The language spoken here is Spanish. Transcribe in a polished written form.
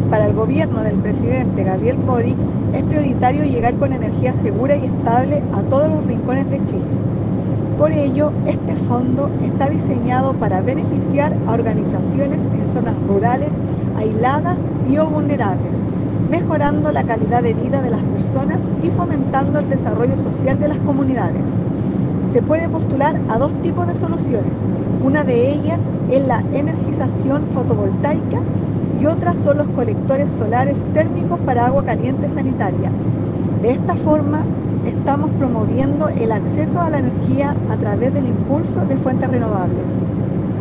Para el gobierno del presidente Gabriel Boric es prioritario llegar con energía segura y estable a todos los rincones de Chile. Por ello, este fondo está diseñado para beneficiar a organizaciones en zonas rurales, aisladas y o vulnerables, mejorando la calidad de vida de las personas y fomentando el desarrollo social de las comunidades. Se puede postular a dos tipos de soluciones. Una de ellas es la energización fotovoltaica y otra son los colectores solares térmicos para agua caliente sanitaria. De esta forma, estamos promoviendo el acceso a la energía a través del impulso de fuentes renovables.